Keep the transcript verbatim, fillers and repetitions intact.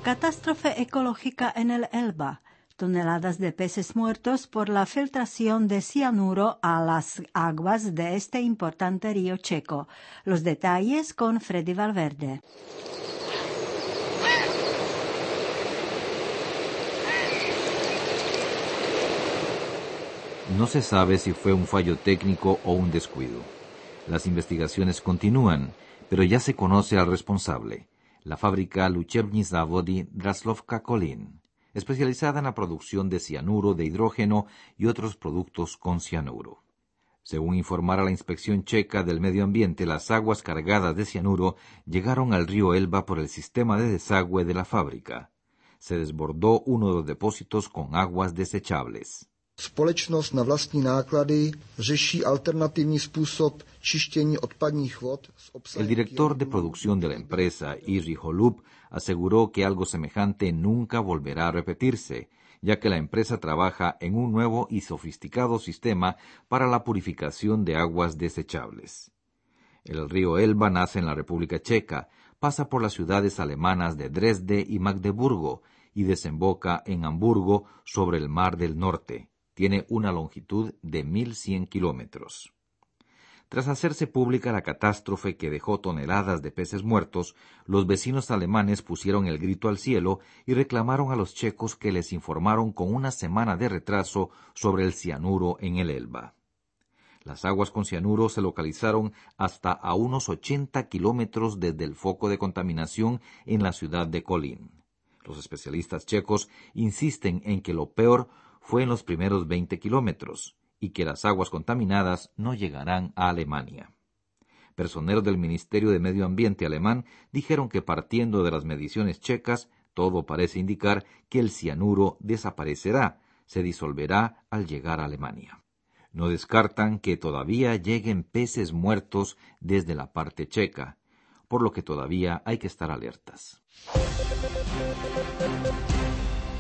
Catástrofe ecológica en el Elba. Toneladas de peces muertos por la filtración de cianuro a las aguas de este importante río checo. Los detalles con Freddy Valverde. No se sabe si fue un fallo técnico o un descuido. Las investigaciones continúan, pero ya se conoce al responsable, la fábrica Luchebny Zavody Draslovka-Kolin, especializada en la producción de cianuro de hidrógeno y otros productos con cianuro. Según informara la inspección checa del medio ambiente, las aguas cargadas de cianuro llegaron al río Elba por el sistema de desagüe de la fábrica. Se desbordó uno de los depósitos con aguas desechables. Společnost na vlastní náklady řeší alternativní způsob čištění odpadních vod. El director de producción de la empresa, Iri Holub, aseguró que algo semejante nunca volverá a repetirse, ya que la empresa trabaja en un nuevo y sofisticado sistema para la purificación de aguas desechables. El río Elba nace en la República Checa, pasa por las ciudades alemanas de Dresde y Magdeburgo y desemboca en Hamburgo sobre el Mar del Norte. Tiene una longitud de mil cien kilómetros. Tras hacerse pública la catástrofe que dejó toneladas de peces muertos, los vecinos alemanes pusieron el grito al cielo y reclamaron a los checos que les informaron con una semana de retraso sobre el cianuro en el Elba. Las aguas con cianuro se localizaron hasta a unos ochenta kilómetros desde el foco de contaminación en la ciudad de Kolín. Los especialistas checos insisten en que lo peor fue en los primeros veinte kilómetros y que las aguas contaminadas no llegarán a Alemania. Personeros del Ministerio de Medio Ambiente alemán dijeron que partiendo de las mediciones checas, todo parece indicar que el cianuro desaparecerá, se disolverá al llegar a Alemania. No descartan que todavía lleguen peces muertos desde la parte checa, por lo que todavía hay que estar alertas.